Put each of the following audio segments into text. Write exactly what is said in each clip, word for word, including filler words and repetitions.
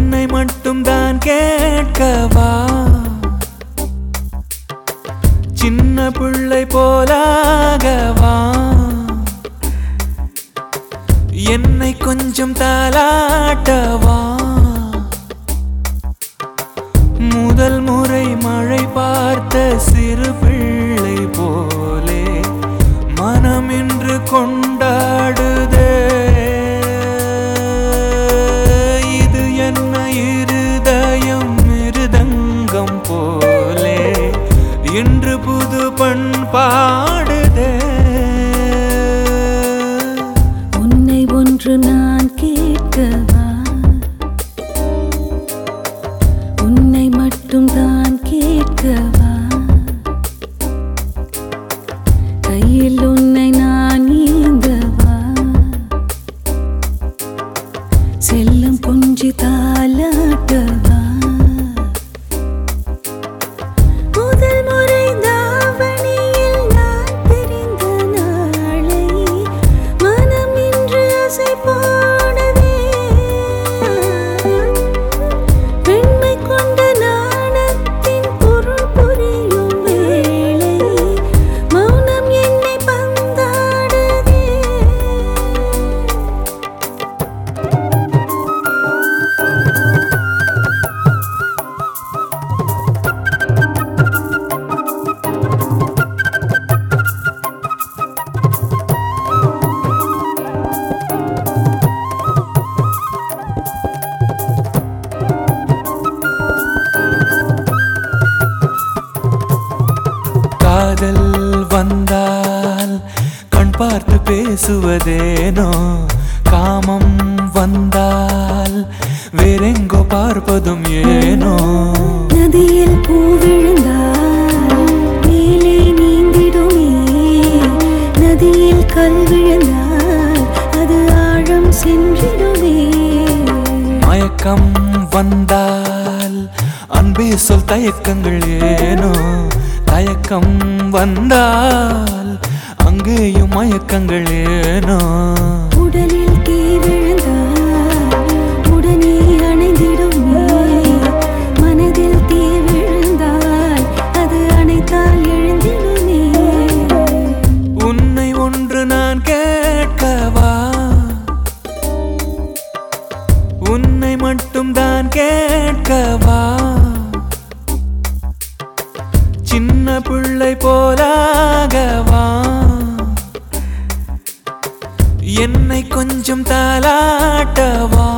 உன்னை மட்டும் தான் கேட்கவா சின்ன பிள்ளை போலாகவா என்னை கொஞ்சம் தாலாட்டவா முதல் முறை மழை பார்த்த சிறு பிள்ளை போலே மனம் இன்று கொண்டாடுதே இது என்ன இருதயம் மிருதங்கம் போலே இன்று புது பண்பாடுதே உன்னை ஒன்று நான் கேட்கவா உன்னை மட்டும் தான் கேட்கவா கையில் உன்னை நான் ஏந்தவா செல்லம் கொஞ்சி தாலாட்டவா முதல் முறை தாவணியில் நான் தெரிந்த நாளை மனம் இன்று அசை போனதே பெண்மை கொண்ட நாணத்தின் பொருள் புரியும் வேளை மௌனம் என்னை பந்தாடுதே காதல் வந்தால் கண் பார்த்து பேசுவதேனோ காமம் வந்தால் வேறெங்கோ பார்ப்பதும் ஏனோ நதியில் பூ விழுந்தால் மேலே நீந்திடுமே நதியில் கல் விழுந்தால் அது ஆழம் சென்றிடுமே மயக்கம் வந்தால் அன்பே சொல் தயக்கங்கள் ஏனோ தயக்கம் வந்தால் அங்கேயும் மயக்கங்கள் ஏனோ உடலில் தீ விழுந்தால் உடனே அணைந்திடுமே மனதில் தீ விழுந்தால் அது அணைத்தால் எழுந்திடுமே உன்னை ஒன்று நான் கேட்கவா உன்னை மட்டும் தான் கேட்கவா சின்ன பிள்ளை போலாகவா என்னை கொஞ்சம் தாலாட்டவா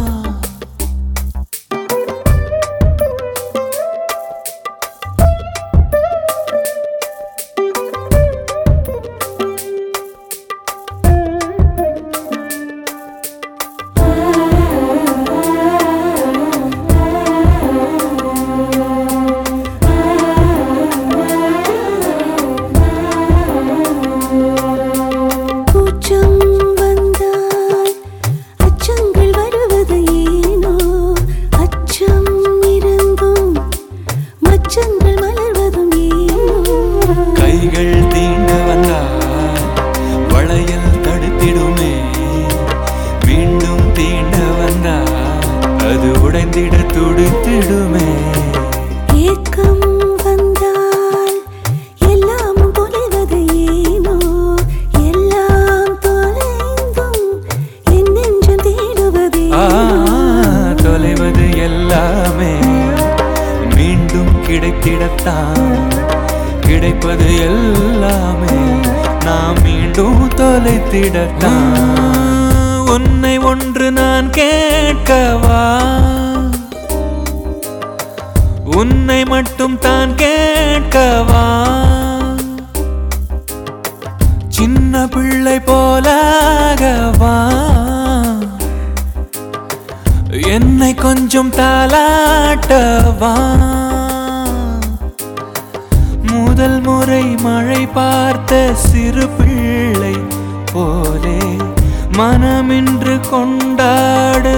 கூச்சம் வந்தால் அச்சங்கள் வருவது ஏனோ அச்சம் இருந்தும் மச்சங்கள் மலர்வதும் ஏனோ கைகள் தீண்ட வந்தால் வளையல் தடுத்திடுமே மீண்டும் தீண்ட வந்தால் அது உடைந்திட துடித்திடுமே ஏக்கம் வந்தால் எல்லாமும் தொலைவது ஏனோ எல்லாம் தொலைந்தும் என் நெஞ்சம் தேடுவது ஆ தொலைவது எல்லாமே மீண்டும் கிடைத்திடத்தான் கிடைப்பது எல்லாமே நாம் மீண்டும் தொலைத்திடத்தான் உன்னை ஒன்று நான் கேட்கவா உன்னை மட்டும் தான் கேட்கவா சின்ன பிள்ளை போலாகவா என்னை கொஞ்சம் தாலாட்டவா முதல் முறை மழை பார்த்த சிறு பிள்ளை போலே மனமின்று கொண்டாடு